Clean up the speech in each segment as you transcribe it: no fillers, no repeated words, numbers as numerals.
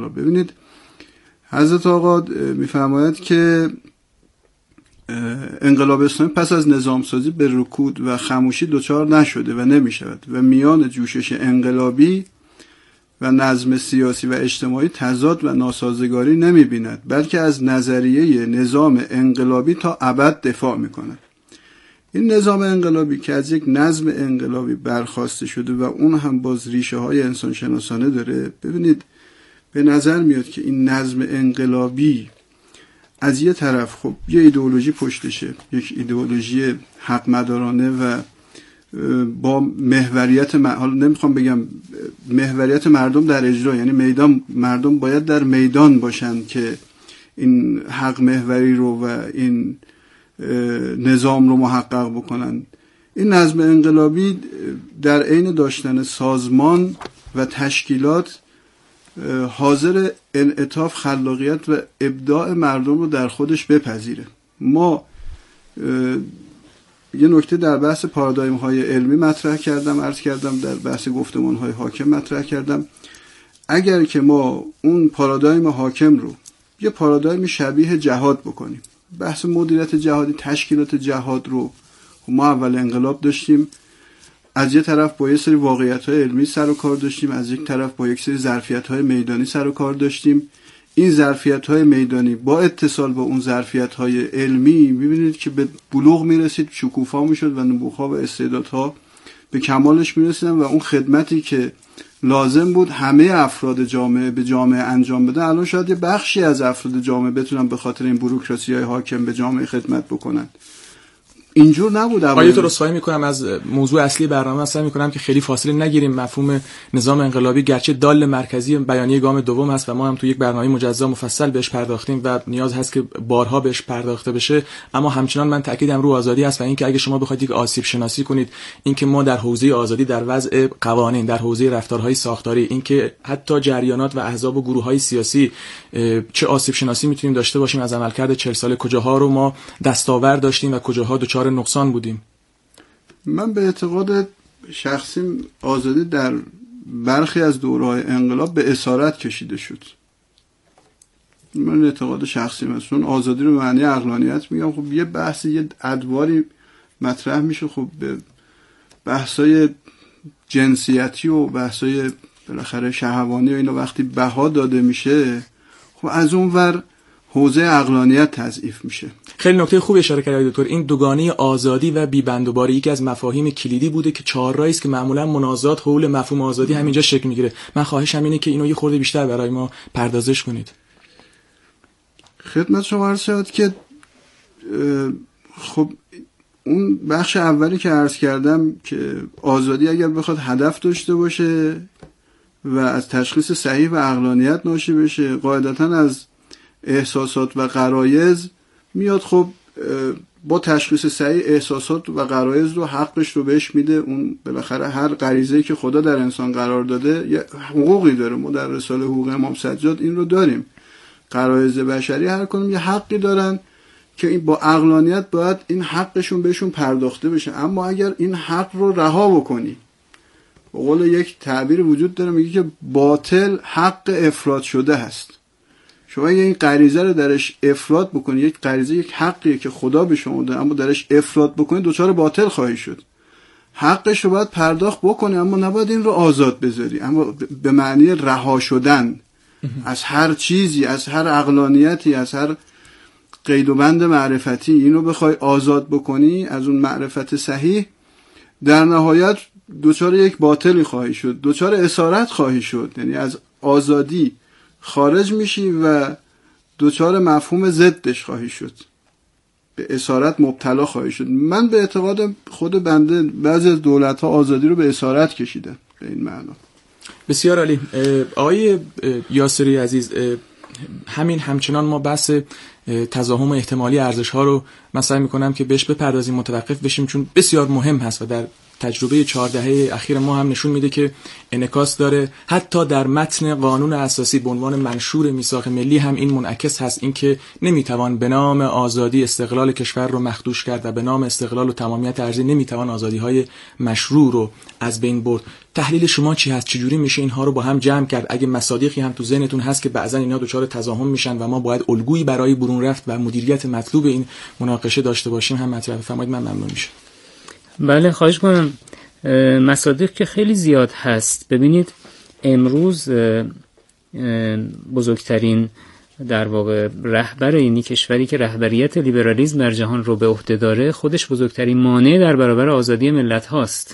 انقلاب. ببینید حضرت آقا میفرماید که انقلاب اسلامی پس از نظام سازی به رکود و خاموشی دچار نشده و نمیشود و میان جوشش انقلابی و نظم سیاسی و اجتماعی تضاد و ناسازگاری نمی‌بیند، بلکه از نظریه نظام انقلابی تا ابد دفاع می‌کند. این نظام انقلابی که از یک نظم انقلابی برخواسته شده و اون هم باز ریشه‌های انسانشناسانه داره، ببینید به نظر میاد که این نظم انقلابی از یه طرف خب یه ایدئولوژی پشتشه، یک ایدئولوژی حق مدارانه و با محوریت حالا نمیخوام بگم محوریت مردم در اجرا، یعنی مردم باید در میدان باشن که این حق محوری رو و این نظام رو محقق بکنن. این نظم انقلابی در عین داشتن سازمان و تشکیلات حاضر انعطاف، خلاقیت و ابداع مردم رو در خودش بپذیره. ما یه نکته در بحث پارادایم های علمی مطرح کردم، عرض کردم در بحث گفتمان های حاکم مطرح کردم. اگر که ما اون پارادایم حاکم رو یه پارادایم شبیه جهاد بکنیم، بحث مدیریت جهادی، تشکیلات جهاد رو ما اول انقلاب داشتیم، از یک طرف با یه سری واقعیت‌های علمی سر و کار داشتیم، از یک طرف با یک سری ظرفیت‌های میدانی سر و کار داشتیم. این ظرفیت‌های میدانی با اتصال با اون ظرفیت‌های علمی می‌بینید که به بلوغ می‌رسید، شکوفا می‌شد و نبوغ‌ها و استعدادها به کمالش می‌رسیدن و اون خدمتی که لازم بود همه افراد جامعه به جامعه انجام بدن، الان شاید یه بخشی از افراد جامعه بتونن به خاطر این بوروکراسی‌های حاکم به جامعه خدمت بکنن. اینجور نبود. آیت رسوایی میکنم از موضوع اصلی برنامه اصلا میکنم که خیلی فاصله نگیریم. مفهوم نظام انقلابی گرچه دال مرکزی بیانیه گام دوم هست و ما هم تو یک برنامه مجزا مفصل بهش پرداختیم و نیاز هست که بارها بهش پرداخته بشه، اما همچنان من تاکیدم رو آزادی است و اینکه اگه شما بخواید یک آسیب شناسی کنید، اینکه ما در حوزه آزادی در وضع قوانین، در حوزه رفتارهای ساختاری، اینکه حتی جریانات و احزاب و گروه‌های سیاسی چه آسیب شناسی میتونیم داشته باشیم از عملکرد 40 ساله، کجاها رو ما دستاورد داشتیم و کجاها دچار نقصان بودیم. من به اعتقاد شخصی آزادی در برخی از دوره‌های انقلاب به اسارت کشیده شد. من اعتقاد شخصی مثلا آزادی رو معنی عقلانیت میگم. خب یه بحثی، یه ادواری مطرح میشه، خب به بحثای جنسیتی و بحثای بالاخره شهوانی و اینا وقتی بها داده میشه، خب از اون ور حوزه عقلانیت تضعیف میشه. خیلی نکته خوب اشاره کردید دکتر. این دوگانه آزادی و بی‌بندوباری یکی از مفاهیم کلیدی بوده که چهارراهی است که معمولا منازعات حول مفهوم آزادی همینجا شکل میگیره. من خواهشم اینه که اینو یه خورده بیشتر برای ما پردازش کنید. خدمت شما عرض شد که خب اون بخش اولی که عرض کردم که آزادی اگر بخواد هدف داشته باشه و از تشخیص صحیح و عقلانیت ناشی بشه، قاعدتاً از احساسات و غرایز میاد. خب با تشخیص صحیح احساسات و غرایز رو حقش رو بهش میده. اون بالاخره هر غریزه‌ای که خدا در انسان قرار داده یه حقوقی داره. ما در رساله حقوق امام سجاد این رو داریم. غرایز بشری هر کدوم یه حقی دارن که این با عقلانیت باید این حقشون بهشون پرداخته بشه. اما اگر این حق رو رها بکنی، به قول یک تعبیر وجود داره میگه که باطل حق افراد شده هست. شما اگه این غریزه رو درش افراط بکنی، یک غریزه یک حقیه که خدا به شما داده، اما درش افراط بکنی دچار باطل خواهی شد. حقش رو باید پرداخت بکنی، اما نباید این رو آزاد بذاری. اما به معنی رها شدن از هر چیزی، از هر عقلانیتی، از هر قید و بند معرفتی، اینو بخوای آزاد بکنی از اون معرفت صحیح، در نهایت دچار یک باطلی خواهی شد، دچار اسارت خواهی شد. یعنی از آزادی خارج میشی و دچار مفهوم ضدش خواهی شد، به اسارت مبتلا خواهی شد. من به اعتقاد خود بنده بعضی از دولت‌ها آزادی رو به اسارت کشیدن به این معنا. بسیار عالی. آقای یاسری عزیز، همچنان ما بحث تضاهم احتمالی ارزش‌ها رو من سعی می‌کنم که بهش بپردازیم، متوقف بشیم، چون بسیار مهم هست و در تجربه 4 دهه اخیر ما هم نشون میده که انعکاس داره. حتی در متن قانون اساسی به عنوان منشور میثاق ملی هم این منعکس هست، اینکه نمیتوان به نام آزادی استقلال کشور رو مخدوش کرد و به نام استقلال و تمامیت ارضی نمیتوان آزادی‌های مشروع رو از بین برد. تحلیل شما چی هست؟ چجوری میشه اینها رو با هم جمع کرد؟ اگه مصادیقی هم تو ذهنتون هست که بعضا اینا دچار تضاهم میشن و ما باید الگویی برای برون رفت و مدیریت مطلوب این مناقشه داشته باشیم هم مطرح بفرمایید، من ممنون میشم. بله خواهش کنم. مصادیق که خیلی زیاد هست. ببینید امروز بزرگترین در واقع رهبر این کشوری که رهبریت لیبرالیسم در جهان رو به عهده داره، خودش بزرگترین مانع در برابر آزادی ملت هاست.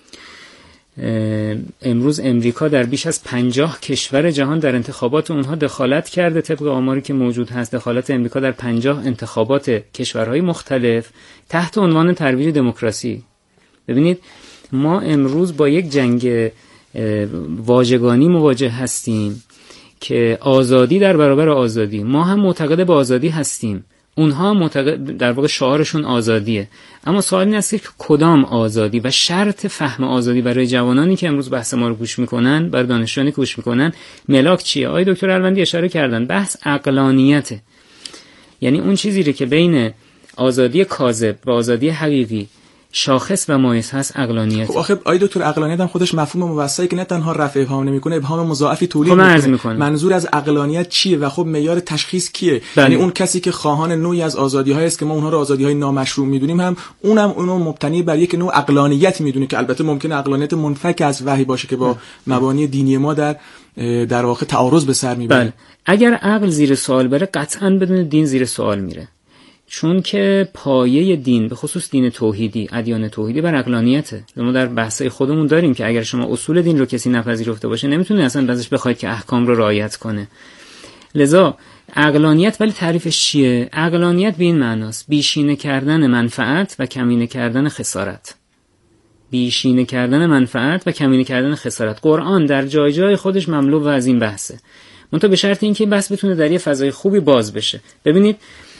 امروز امریکا در بیش از 50 کشور جهان در انتخابات اونها دخالت کرده. طبق آماری که موجود هست دخالت امریکا در 50 انتخابات کشورهای مختلف تحت عنوان ترویج دموکراسی. ببینید ما امروز با یک جنگ واژگانی مواجه هستیم که آزادی در برابر آزادی. ما هم معتقد به آزادی هستیم، اونها معتقد در واقع شعارشون آزادیه. اما سوال این است که کدام آزادی؟ و شرط فهم آزادی برای جوانانی که امروز بحث ما رو گوش میکنن، برای دانشجویانی که گوش میکنن، ملاک چیه؟ آقای دکتر الوندی اشاره کردن، بحث عقلانیته. یعنی اون چیزی که بین آزادی کاذب و آزادی حقیقی شاخص و مایز هست عقلانیت. خب آخه آی دکتر عقلانیت هم خودش مفهوم موسعی که نه تنها رفع ابهام نمیکنه، ابهام مضاعفی تولید میکنه. منظور از عقلانیت چیه و خب معیار تشخیص کیه؟ یعنی اون کسی که خواهان نوعی از آزادی‌های است که ما اونها رو آزادی‌های نامشروع میدونیم، هم اونو مبتنی بر یک نوع عقلانیت میدونه که البته ممکنه عقلانیت منفک از وحی باشه که با مبانی دینی ما در واقع تعارض به سر میبره. بله. اگر عقل زیر سوال بره قطعاً بدون دین زیر سوال میره. چون که پایه دین، به خصوص دین توحیدی، ادیان توحیدی، بر عقلانیته. ما در بحثای خودمون داریم که اگر شما اصول دین رو کسی نپذیرفته باشه نمیتونه اصلا ازش بخواید که احکام رو رعایت کنه. لذا عقلانیت، ولی تعریفش چیه؟ عقلانیت به این معناست: بیشینه کردن منفعت و کمینه کردن خسارت. بیشینه کردن منفعت و کمینه کردن خسارت. قرآن در جای جای خودش مملو و از این بحثه. منتها به شرط اینکه این بحث بتونه در یه فضای خوبی باز بشه. ببینید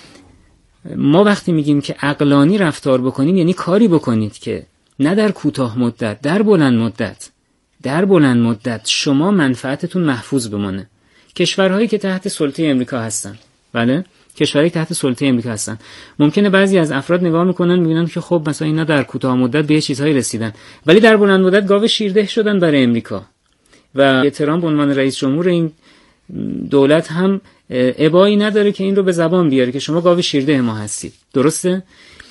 ما وقتی میگیم که عقلانی رفتار بکنیم یعنی کاری بکنید که نه در کوتاه مدت، در بلند مدت شما منفعتتون محفوظ بمانه. کشورهایی که تحت سلطه امریکا هستن، بله، کشورهایی تحت سلطه امریکا هستن، ممکنه بعضی از افراد نگاه میکنن میبینن که خب مثلا اینا در کوتاه مدت به چیزهایی رسیدن، ولی در بلند مدت گاو شیرده شدن برای امریکا. و ترامپ به عنوان رئیس جمهور این دولت هم ابایی نداره که این رو به زبان بیاره که شما گاو شیرده ما هستید. درسته؟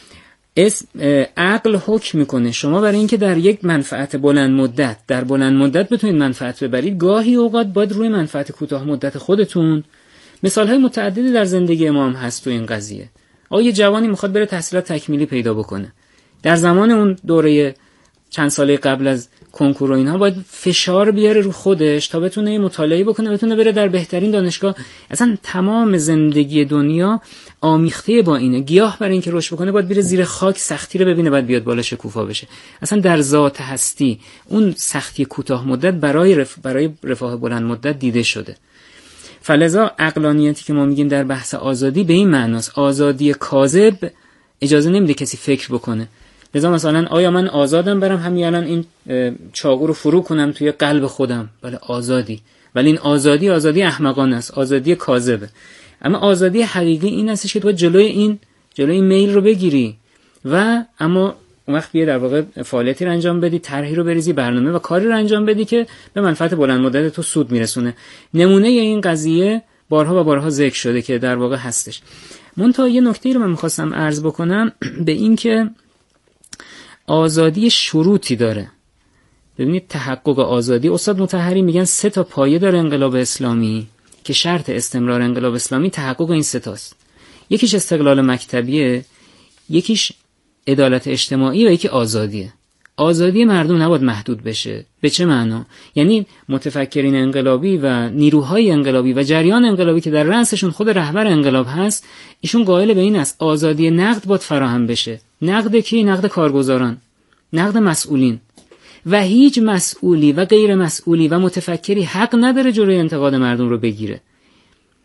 عقل حکم میکنه شما برای اینکه در یک منفعت بلند مدت بتونید منفعت ببرید، گاهی اوقات باید روی منفعت کوتاه مدت خودتون. مثالهای متعددی در زندگی ما هم هست تو این قضیه. یه جوانی میخواد بره تحصیلات تکمیلی پیدا بکنه، در زمان اون دوره چند ساله قبل از کنکور و اینها باید فشار بیاره رو خودش تا بتونه مطالعه بکنه، بتونه بره در بهترین دانشگاه. اصلا تمام زندگی دنیا آمیخته با اینه. گیاه برای اینکه رشد بکنه باید بره زیر خاک، سختی رو ببینه، باید بیاد بالا شکوفا بشه. اصلا در ذات هستی اون سختی کوتاه مدت برای رفاه بلند مدت دیده شده. فلذا عقلانیتی که ما میگیم در بحث آزادی به این معناست: آزادی کاذب اجازه نمیده کسی فکر بکنه. لذا مثلا آیا من آزادم برم همین الان این چاقو رو فرو کنم توی قلب خودم؟ بله آزادی، ولی این آزادی احمقانه است، آزادی کاذبه. اما آزادی حقیقی این است که تو جلوی این میل رو بگیری و اما اون وقت بیای در واقع فعالیتی رو انجام بدی، طرحی رو بریزی، برنامه و کاری رو انجام بدی که به منفعت بلند مدت تو سود میرسونه. نمونه این قضیه بارها و بارها ذکر شده که در واقع هستش. منتها یه نکته رو من می‌خواستم عرض بکنم به این که آزادی شروطی داره. ببینید تحقق آزادی، استاد مطهری میگن 3 تا پایه داره انقلاب اسلامی که شرط استمرار انقلاب اسلامی تحقق این 3 تاست. یکیش استقلال مکتبیه، یکیش عدالت اجتماعی و یکی آزادیه. آزادی مردم نباید محدود بشه. به چه معنا؟ یعنی متفکرین انقلابی و نیروهای انقلابی و جریان انقلابی که در رأسشون خود رهبر انقلاب هست، ایشون قائل به این است آزادی نقد باید فراهم بشه. نقد کی؟ نقد کارگزاران، نقد مسئولین. و هیچ مسئولی و غیر مسئولی و متفکری حق نداره جلوی انتقاد مردم رو بگیره.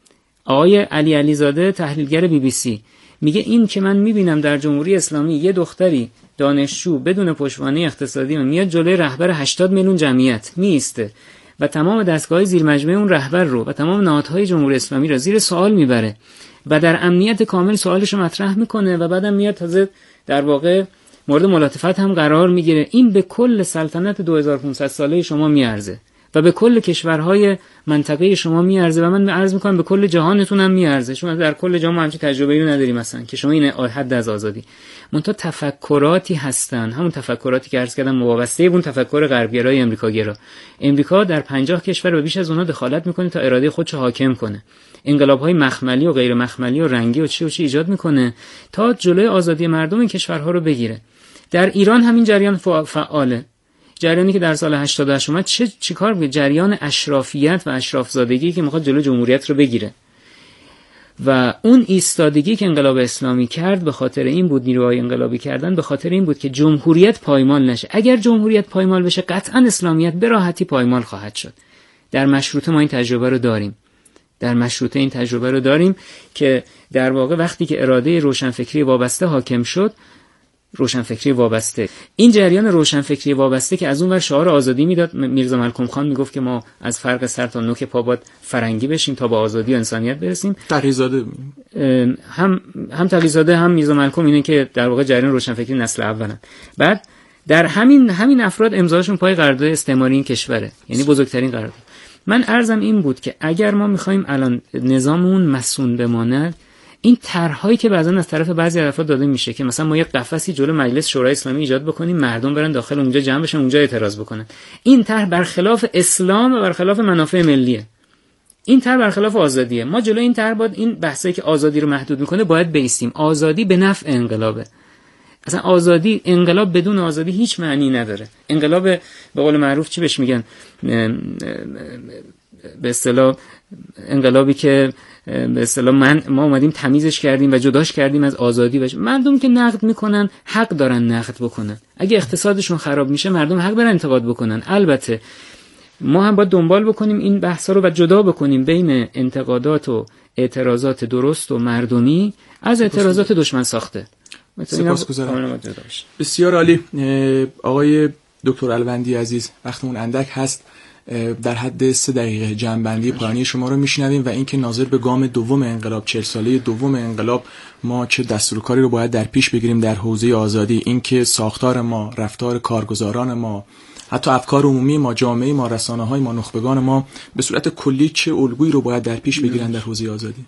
آقای علی علیزاده تحلیلگر BBC میگه این که من میبینم در جمهوری اسلامی یه دختری دانشجو بدون پشتوانه اقتصادی میاد جلوی رهبر 80 میلیون جمعیت میسته و تمام دستگاه زیر مجموعه اون رهبر رو و تمام نهادهای جمهوری اسلامی رو زیر سوال میبره و در امنیت کامل سوالش رو مطرح میکنه و بعدم میاد تازه در واقع مورد ملاطفت هم قرار میگیره. این به کل سلطنت 2500 ساله شما میارزه و به کل کشورهای منطقه شما میارزه و من عرض میکنم به کل جهانتون هم میارزه. شما در کل جهان همچین تجربه‌ای رو نداریم مثلا که شما این حد از آزادی. منتها تفکراتی هستن، همون تفکراتی که عرض کردم وابسته به اون تفکر غربگرای امریکاگرا. امریکا در 50 کشور و بیش از اونها دخالت میکنه تا اراده خودش حاکم کنه. انقلاب‌های مخملی و غیر مخملی و رنگی و چی ایجاد میکنه تا جلوی آزادی مردم این کشورها رو بگیره. در ایران همین جریان فعاله. جریانی که در سال 88 اومد چیکار بود؟ جریان اشرافیت و اشرافزادگی که میخواد جلوی جمهوریت رو بگیره. و اون ایستادگی که انقلاب اسلامی کرد به خاطر این بود، نیروهای انقلابی کردن به خاطر این بود که جمهوریت پایمال نشه. اگر جمهوریت پایمال بشه قطعا اسلامیت به راحتی پایمال خواهد شد. در مشروطه ما این تجربه رو داریم. که در واقع وقتی که اراده روشنفکری وابسته حاکم شد، روشنفکری وابسته، این جریان روشنفکری وابسته که از اون ور شعار آزادی میداد، میرزا ملکم خان میگفت که ما از فرق سر تا نوک پا باید فرنگی بشیم تا به آزادی و انسانیت برسیم. تقی‌زاده هم تقی‌زاده هم میرزا ملکم اینه که در واقع جریان روشنفکری نسل اولن. بعد در همین افراد امضاشون پای قرارداد استعماری این کشوره، یعنی بزرگترین قرارداد. من عرضم این بود که اگر ما میخوایم الان نظاممون مصون بماند، این طرح‌هایی که بعضن از طرف بعضی افراد داده میشه که مثلا ما یک قفسی جلو مجلس شورای اسلامی ایجاد بکنیم، مردم برن داخل اونجا جمع بشن، اونجا اعتراض بکنن، این طرح برخلاف اسلام و برخلاف منافع ملیه. این طرح برخلاف آزادیه. ما جلو این طرح باید این بحثایی که آزادی رو محدود میکنه باید بایستیم. آزادی به نفع انقلابه. اصلا آزادی، انقلاب بدون آزادی هیچ معنی نداره. انقلاب به قول معروف چی بهش میگن؟ به اصطلاح انقلابی که به اصطلاح ما اومدیم تمیزش کردیم و جداش کردیم از آزادی. و مردم که نقد میکنن حق دارن نقد بکنن. اگه اقتصادشون خراب میشه مردم حق دارن انتقاد بکنن. البته ما هم باید دنبال بکنیم این بحثا رو و جدا بکنیم بین انتقادات و اعتراضات درست و مردمی از اعتراضات دشمن ساخته. سپاسگزارم. بسیار عالی. آقای دکتر الوندی عزیز، وقتمون اندک هست، در حد 3 دقیقه جمع‌بندی پایانی شما رو میشنویم و اینکه ناظر به گام دوم انقلاب، 40 ساله دوم انقلاب، ما چه دستورکاری رو باید در پیش بگیریم در حوزه آزادی، اینکه ساختار ما، رفتار کارگزاران ما، حتی افکار عمومی ما، جامعه ما، رسانه‌های ما، نخبگان ما به صورت کلی چه الگویی رو باید در پیش بگیرن در حوزه آزادی؟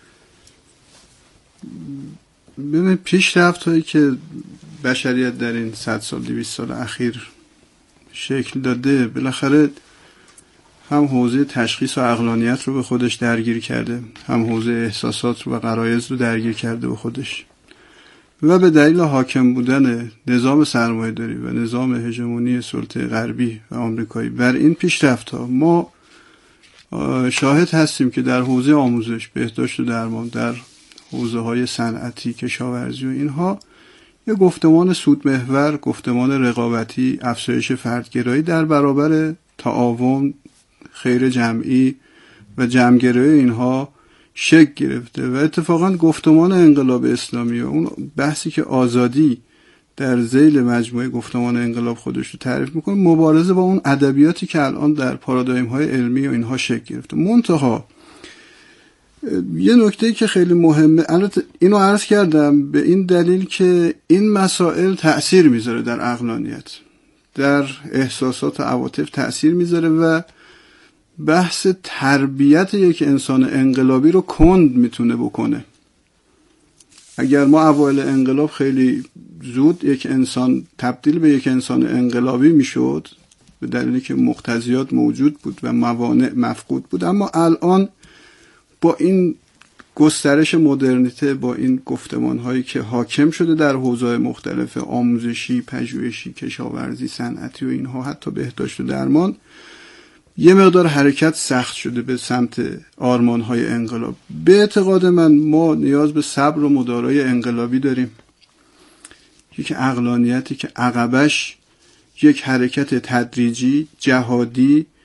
ببین پیشرفت‌هایی که بشریت در این 100 سال 200 سال اخیر شکل داده، بالاخره هم حوزه تشخیص و عقلانیت رو به خودش درگیر کرده، هم حوزه احساسات و غرایز رو درگیر کرده به خودش و به دلیل حاکم بودن نظام سرمایه‌داری و نظام هژمونی سلطه غربی و آمریکایی بر این پیشرفت‌ها ما شاهد هستیم که در حوزه آموزش، بهداشت و درمان، در حوزه‌های صنعتی، کشاورزی و اینها یه گفتمان سودمحور، گفتمان رقابتی، افزایش فردگرایی در برابر تعاون، خیر جمعی و جمع‌گرایی اینها شکل گرفته و اتفاقا گفتمان انقلاب اسلامی و اون بحثی که آزادی در ذیل مجموعه گفتمان انقلاب خودش رو تعریف میکنه، مبارزه با اون ادبیاتی که الان در پارادایم‌های علمی و اینها شکل گرفته. منتها یه نکته‌ای که خیلی مهمه، البته اینو عرض کردم به این دلیل که این مسائل تأثیر میذاره در عقلانیت، در احساسات و عواطف تأثیر میذاره و بحث تربیت یک انسان انقلابی رو کند میتونه بکنه. اگر ما اوایل انقلاب خیلی زود یک انسان تبدیل به یک انسان انقلابی میشد به دلیلی که مقتضیات موجود بود و موانع مفقود بود، اما الان با این گسترش مدرنیته، با این گفتمان هایی که حاکم شده در حوزه‌های مختلف، آموزشی، پژوهشی، کشاورزی، صنعتی و اینها، حتی بهداشت و درمان، یه مقدار حرکت سخت شده به سمت آرمان های انقلاب. به اعتقاد من ما نیاز به صبر و مدارای انقلابی داریم، یک عقلانیتی که عقبش یک حرکت تدریجی، جهادی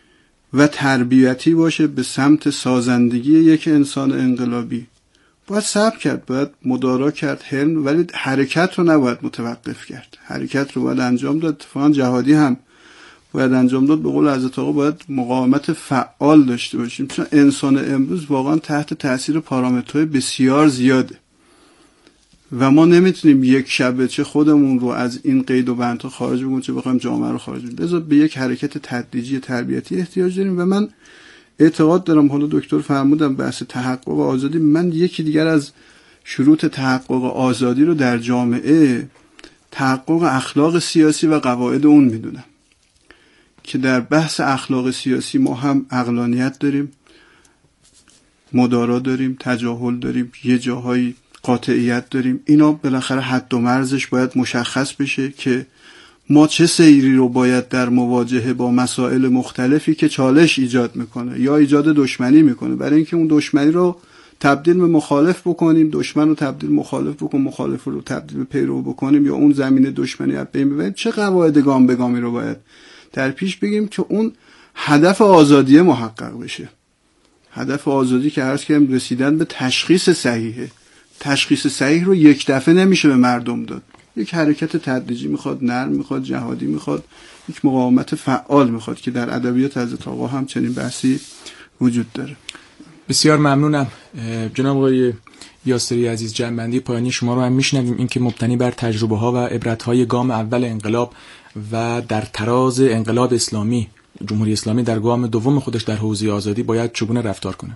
و تربیتی باشه به سمت سازندگی یک انسان انقلابی، باید صبر کرد، باید مدارا کرد، حلم، ولی حرکت رو نباید متوقف کرد، حرکت رو باید انجام داد. اتفاقا جهادی هم باید انجام داد. به قول حضرت آقا باید مقاومت فعال داشته باشیم، چون انسان امروز واقعا تحت تاثیر پارامترهای بسیار زیاده و ما نمیتونیم یک شبه چه خودمون رو از این قید و بندها خارج بکنیم، چه بخوایم جامعه رو خارج بکنیم. لذا به یک حرکت تدریجی تربیتی احتیاج داریم و من اعتقاد دارم، حالا دکتر فرمودن بحث تحقق آزادی، من یکی دیگر از شروط تحقق آزادی رو در جامعه تحقق اخلاق سیاسی و قواعد اون میدونم که در بحث اخلاق سیاسی ما هم عقلانیت داریم، مدارا داریم، تجاهل داریم، یه جاهایی قاطعیت داریم. اینا بالاخره حد و مرزش باید مشخص بشه که ما چه سیری رو باید در مواجهه با مسائل مختلفی که چالش ایجاد میکنه یا ایجاد دشمنی میکنه، برای اینکه اون دشمنی رو تبدیل به مخالف بکنیم، دشمن رو تبدیل مخالف بکنیم، مخالف رو تبدیل به پیرو بکنیم یا اون زمینه دشمنی از بین ببریم. چه قواعد گام به گامی رو باید در پیش بگیم که اون هدف آزادی محقق بشه. هدف آزادی که عرض کردم رسیدن به تشخیص صحیحه. تشخیص صحیح رو یک دفعه نمیشه به مردم داد، یک حرکت تدریجی میخواد، نرم میخواد، جهادی میخواد، یک مقاومت فعال میخواد که در ادبیات حضرت آقا هم چنین بحثی وجود داره. بسیار ممنونم جناب آقای یاسری عزیز. جنبندی پایانی شما رو هم میشنویم، این که مبتنی بر تجربه ها و عبرت های گام اول انقلاب و در تراز انقلاب اسلامی، جمهوری اسلامی در گام دوم خودش در حوزه آزادی باید چگونه رفتار کنه؟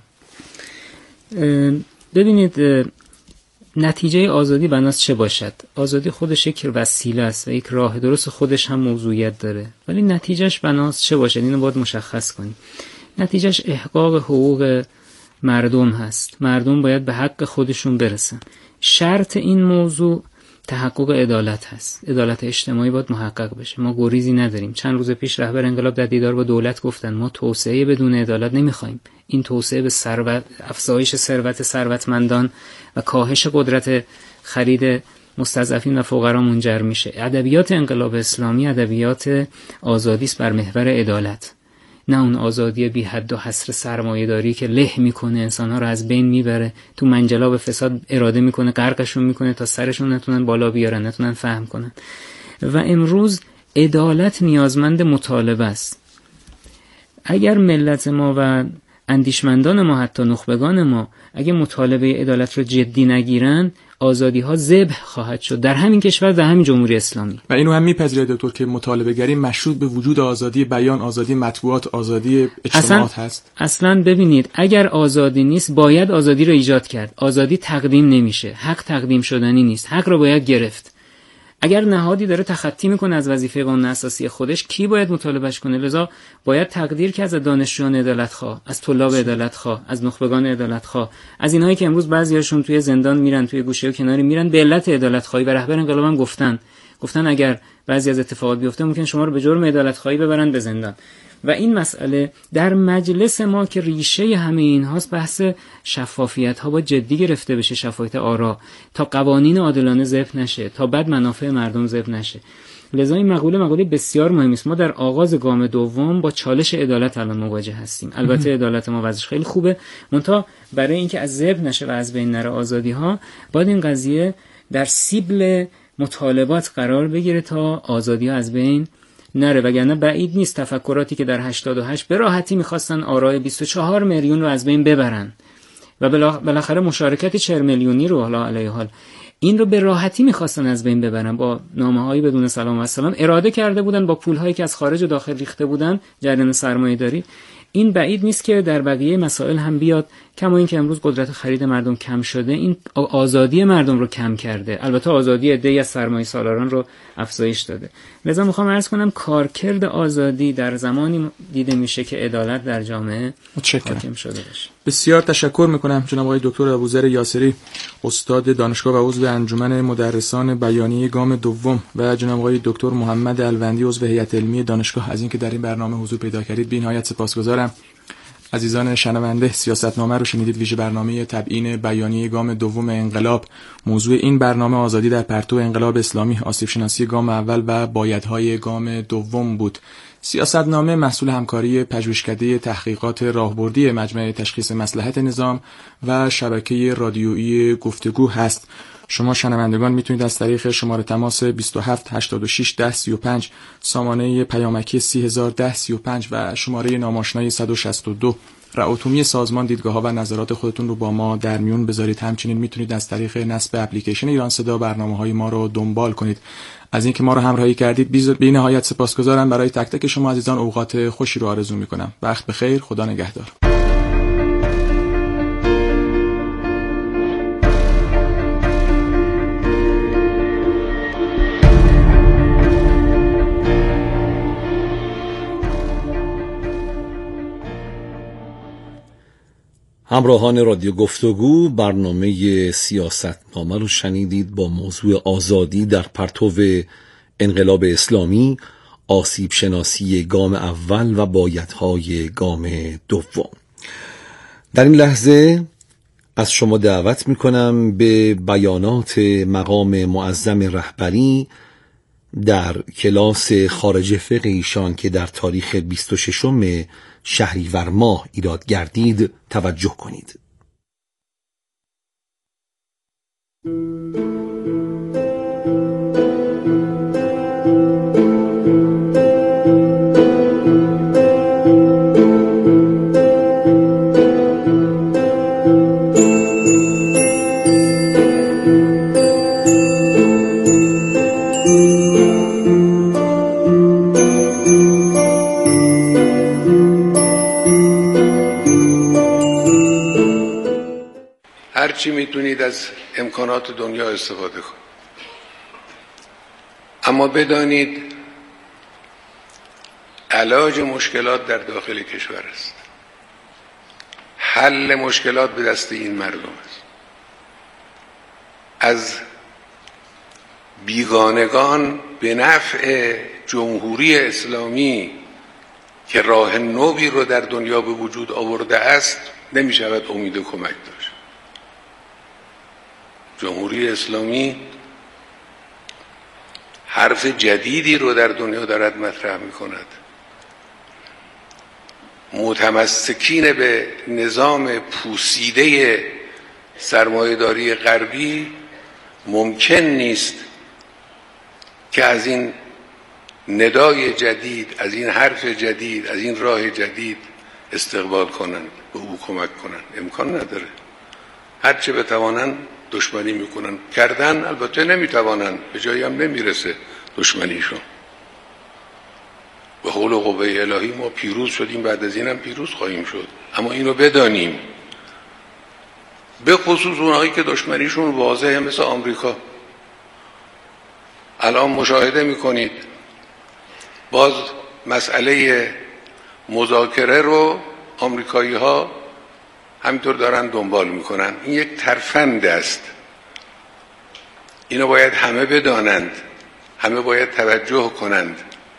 ببینید، نتیجه آزادی بناس چه باشد؟ آزادی خودش یک وسیله است و یک راه درست خودش هم موضوعیت داره، ولی نتیجهش بناس چه باشد اینو باید مشخص کنیم. نتیجهش احقاق حقوق مردم هست. مردم باید به حق خودشون برسن. شرط این موضوع تحقق عدالت هست. عدالت اجتماعی باید محقق بشه. ما گریزی نداریم. چند روز پیش رهبر انقلاب در دیدار با دولت گفتن ما توسعه بدون عدالت نمیخوایم. این توسعه به افزایش ثروت ثروتمندان و کاهش قدرت خرید مستضعفین و فقرا منجر میشه. ادبیات انقلاب اسلامی ادبیات آزادی است بر محور عدالت، نه اون آزادی بی حد و حصر سرمایه‌داری که له میکنه، انسان‌ها رو از بین میبره، تو منجلاب فساد اراده میکنه غرقشون میکنه تا سرشون نتونن بالا بیارن، نتونن فهم کنن. و امروز عدالت نیازمند مطالبه است. اگر ملت ما و اندیشمندان ما، حتی نخبگان ما، اگه مطالبه عدالت رو جدی نگیرن، آزادی ها ذبح خواهد شد در همین کشور، در همین جمهوری اسلامی. و اینو هم میپذیره دکتر که مطالبه گری مشروط به وجود آزادی بیان، آزادی مطبوعات، آزادی اجتماعات هست؟ اصلا ببینید، اگر آزادی نیست باید آزادی رو ایجاد کرد. آزادی تقدیم نمیشه، حق تقدیم شدنی نیست، حق رو باید گرفت. اگر نهادی داره تخطی میکنه از وظیفه قانون اساسی خودش، کی باید مطالبهش کنه؟ لذا باید تقدیر که از دانشجویان عدالت‌خواه، از طلاب عدالت‌خواه، از نخبگان عدالت‌خواه، از اینایی که امروز بعضیاشون توی زندان میرن، توی گوشه و کناری میرن به علت عدالت‌خواهی، و رهبر انقلاب هم گفتن اگر بعضی از اتفاقات بیفته ممکن شما رو به جرم عدالت‌خواهی ببرن به زندان. و این مسئله در مجلس ما که ریشه همه این هاست، بحث شفافیت ها با جدی گرفته بشه، شفافیت آرا، تا قوانین عادلانه ذبح نشه، تا بعد منافع مردم ذبح نشه. لذا این مقوله بسیار مهمی است. ما در آغاز گام دوم با چالش عدالت الان مواجه هستیم. البته عدالت ما وضعش خیلی خوبه، منتها برای اینکه از ذبح نشه و از بین نره آزادی ها، باید این قضیه در سیبل مطالبات قرار بگیره تا آزادی ها از بین نره. وگرنه بعید نیست تفکراتی که در 88 به راحتی میخواستن آرای 24 میلیون رو از بین ببرن و بالاخره مشارکت 40 میلیونی رو حالا علیه حال این رو به راحتی میخواستن از بین ببرن، با نامه‌هایی بدون سلام و سلام اراده کرده بودن، با پول‌هایی که از خارج و داخل ریخته بودن، جریان سرمایه‌داری. این بعید نیست که در بقیه مسائل هم بیاد. کما این که امروز قدرت خرید مردم کم شده، این آزادی مردم رو کم کرده، البته آزادی عده‌ای از سرمایه سالاران رو افزایش داده. لذا میخوام عرض کنم کارکرد آزادی در زمانی دیده میشه که عدالت در جامعه حاکم شده باشه. بسیار تشکر میکنم جناب آقای دکتر ابوذر یاسری، استاد دانشگاه و عضو انجمن مدرسان بیانیه گام دوم، و جناب آقای دکتر محمد الوندی، عضو هیئت علمی دانشگاه، از اینکه در این برنامه حضور پیدا کردید بی‌نهایت سپاسگزارم. عزیزان شنونده، سیاستنامه رو شنیدید، ویژه برنامه تبیین بیانیه گام دوم انقلاب. موضوع این برنامه آزادی در پرتو انقلاب اسلامی، آسیب شناسی گام اول و بایدهای گام دوم بود. سیاستنامه محصول همکاری پژوهشکده تحقیقات راهبردی مجمع تشخیص مصلحت نظام و شبکه رادیویی گفتگو هست. شما شنوندگان میتونید از طریق شماره تماس 27 86 10 35 سامانه پیامکی 30010 35 و شماره ناماشنای 162 رعوتومی سازمان دیدگاه‌ها و نظرات خودتون رو با ما در میون بذارید. همچنین میتونید از طریق نصب اپلیکیشن ایران صدا برنامه‌های ما رو دنبال کنید. از اینکه ما رو همراهی کردید بی نهایت سپاسگزارم. برای تک تک شما عزیزان اوقات خوشی رو آرزو میکنم. وقت بخیر، خدا نگهدار. همراهان رادیو گفتگو، برنامه سیاستنامه رو شنیدید با موضوع آزادی در پرتو انقلاب اسلامی، آسیب شناسی گام اول و بایدهای گام دوم. در این لحظه از شما دعوت میکنم به بیانات مقام معظم رهبری در کلاس خارج فقه ایشان که در تاریخ 26 شهریور ماه ایراد گردید توجه کنید. هرچی میتونید از امکانات دنیا استفاده کنید، اما بدانید علاج مشکلات در داخل کشور است. حل مشکلات به دست این مردم است. از بیگانگان به نفع جمهوری اسلامی که راه نوی رو در دنیا به وجود آورده است نمی شود امید کمک داشت. جمهوری اسلامی حرف جدیدی رو در دنیا دارد مطرح می کند. متمسکین به نظام پوسیده سرمایه‌داری غربی ممکن نیست که از این ندای جدید، از این حرف جدید، از این راه جدید استقبال کنند، به او کمک کنند. امکان نداره. هرچه بتوانند دشمنی میکنن. کردن البته نمیتوانند، به جایی هم نمیرسه دشمنیشون. به حول و قوه الهی ما پیروز شدیم، بعد از اینم پیروز خواهیم شد. اما اینو بدانیم، به خصوص اونهایی که دشمنیشون واضحه مثل آمریکا. الان مشاهده میکنید باز مسئله مذاکره رو آمریکایی ها همینطور دارن دنبال میکنن. این یک ترفند است. اینو باید همه بدانند، همه باید توجه کنند.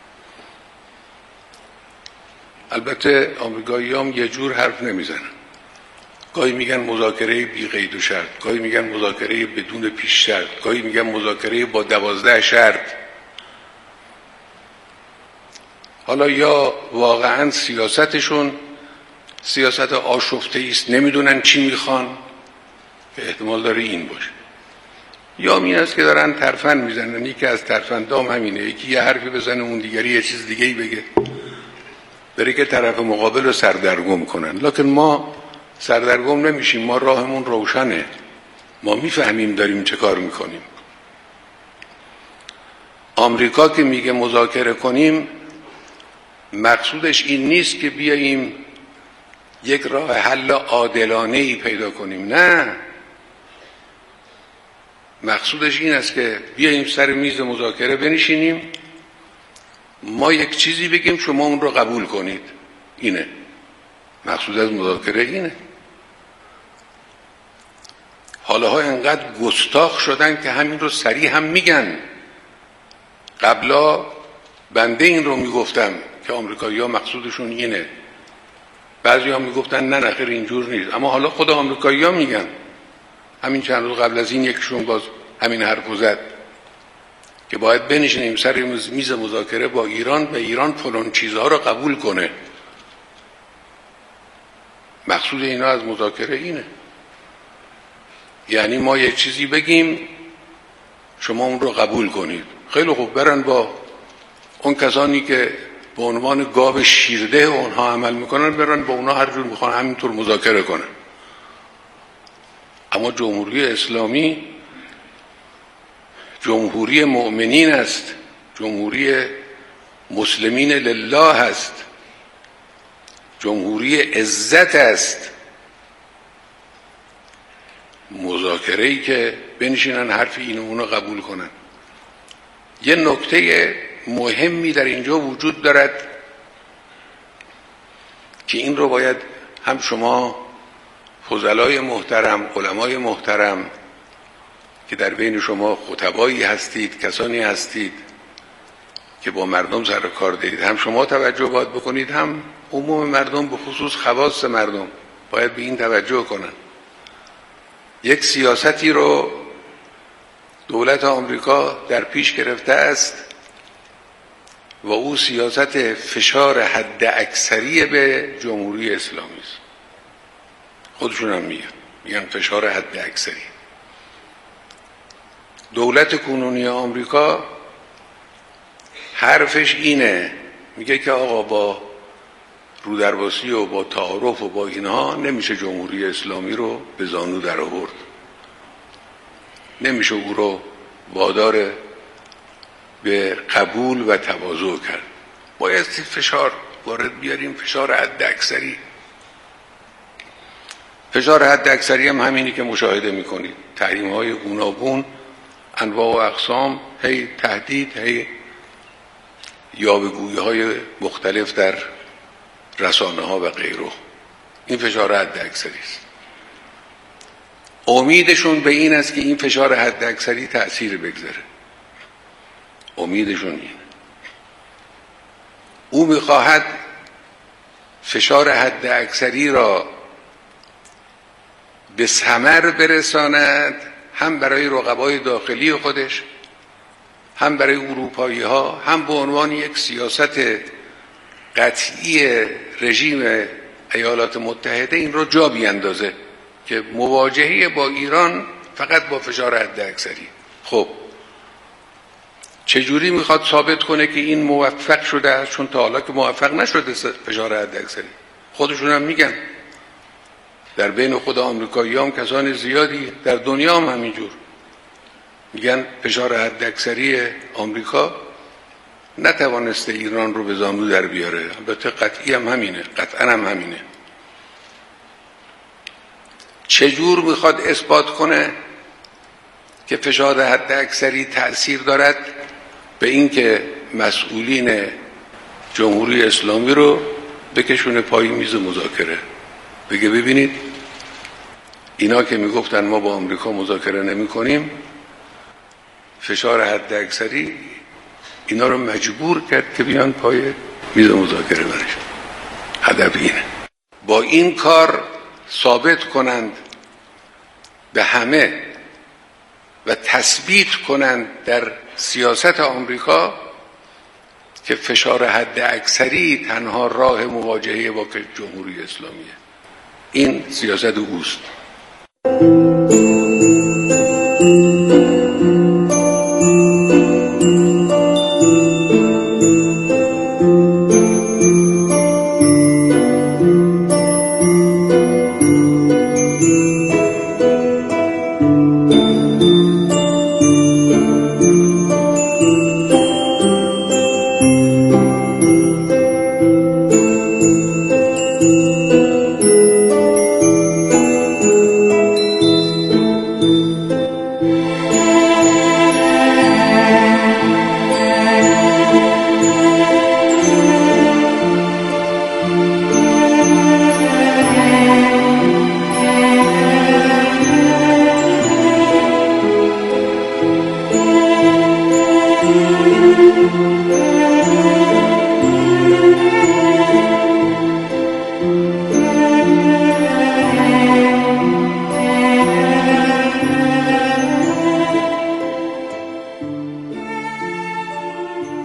البته آمریکایی هم یه جور حرف نمیزنن. گاهی میگن مذاکره بی قید و شرط، گاهی میگن مذاکره بدون پیش شرط، گاهی میگن مذاکره با 12 شرط. حالا یا واقعا سیاستشون سیاست آشفته است، نمیدونن چی میخوان، که احتمال داره این باشه، یا این است که دارن ترفند میزنن. یکی از ترفندام همینه، یکی یه حرفی بزنه اون دیگری یه چیز دیگه‌ای بگه، بره که طرف مقابل رو سردرگم کنن. لکن ما سردرگم نمیشیم، ما راهمون روشنه، ما میفهمیم داریم چه کار میکنیم. آمریکا که میگه مذاکره کنیم، مقصودش این نیست که بیاییم یک راه حل عادلانه‌ای پیدا کنیم، نه، مقصودش این است که بیاییم سر میز مذاکره بنشینیم، ما یک چیزی بگیم شما اون رو قبول کنید. اینه مقصود از مذاکره، اینه. حالاها انقدر گستاخ شدن که همین رو صریح هم میگن. قبلا بنده این رو میگفتم که آمریکایی‌ها مقصودشون اینه، بعضی ها میگفتن نه نخیر اینجور نیست، اما حالا خود آمریکایی‌ها میگن. همین چند روز قبل از این یکشون باز همین حرفو زد که باید بنشینیم سر میز مذاکره با ایران و ایران فلان چیزها رو قبول کنه. مقصود اینا از مذاکره اینه، یعنی ما یک چیزی بگیم شما اون رو قبول کنید. خیلی خوب، برن با اون کسانی که به عنوان گاو شیرده اونها عمل میکنن، برن با اونها هر جور میخوان همینطور مذاکره کنن. اما جمهوری اسلامی جمهوری مؤمنین است، جمهوری مسلمین لله است، جمهوری عزت است. مذاکره‌ای که بنشینن حرف این و اونو قبول کنن. یه نکته مهمی در اینجا وجود دارد که این رو باید هم شما فضلای محترم، علمای محترم که در بین شما خطبایی هستید، کسانی هستید که با مردم سر کار دارید، هم شما توجه باید بکنید، هم عموم مردم، به خصوص خواص مردم باید به این توجه کنن. یک سیاستی رو دولت آمریکا در پیش گرفته است و او سیاست فشار حد اکثری به جمهوری اسلامی است. خودشون هم میگن فشار حد اکثری. دولت کنونی آمریکا حرفش اینه، میگه که آقا با رودرباسی و با تعارف و با اینها نمیشه جمهوری اسلامی رو به زانو در آورد، نمیشه او رو وادار به قبول و تواضع کرد، باید فشار وارد بیاریم، فشار حد اکثری. فشار حد اکثری هم همینی که مشاهده میکنید، تحریم های گوناگون، انواع و اقسام، هی تهدید، هی یاوه‌گویی های مختلف در رسانه ها و غیره. این فشار حد اکثری است. امیدشون به این است که این فشار حد اکثری تأثیر بگذاره. امیدشون این. او میخواهد فشار حد اکثری را به ثمر برساند، هم برای رقبای داخلی خودش، هم برای اروپایی ها، هم به عنوان یک سیاست قطعی رژیم ایالات متحده این رو جا بیندازه که مواجهه با ایران فقط با فشار حد اکثری. خب چجوری میخواد ثابت کنه که این موفق شده است؟ چون تا حالا که موفق نشده فشار حد اکثری. خودشون هم میگن، در بین خود آمریکایی هم کسان زیادی در دنیا هم همینجور میگن فشار حد اکثری آمریکا نتوانسته ایران رو به زانو در بیاره. البته قطعی هم همینه، قطعا هم همینه. چجور میخواد اثبات کنه که فشار حد اکثری تأثیر دارد؟ به این که مسئولین جمهوری اسلامی رو بکشونه پای میز مذاکره، بگه ببینید اینا که میگفتن ما با آمریکا مذاکره نمی کنیم، فشار حد اکثری اینا رو مجبور کرد که بیان پای میز مذاکره برشن. هدف اینه. با این کار ثابت کنند به همه و تثبیت کنند در سیاست آمریکا که فشار حد اکثری تنها راه مواجهه با جمهوری اسلامیه. این سیاست اوست.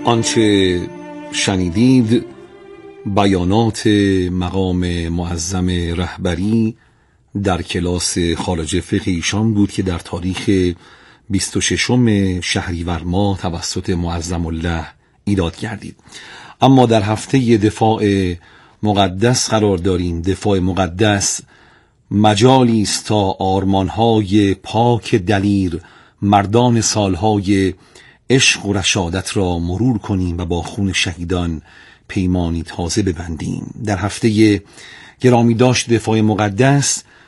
آنچه شنیدید بیانات مقام معظم رهبری در کلاس خارج فقه ایشان بود که در تاریخ 26 شهریور ماه توسط معظم الله ایراد گردید. اما در هفته دفاع مقدس قرار داریم. دفاع مقدس مجالی است تا آرمانهای پاک دلیر مردان سالهای عشق و رشادت را مرور کنیم و با خون شهیدان پیمانی تازه ببندیم. در هفته گرامی داشت دفاع مقدس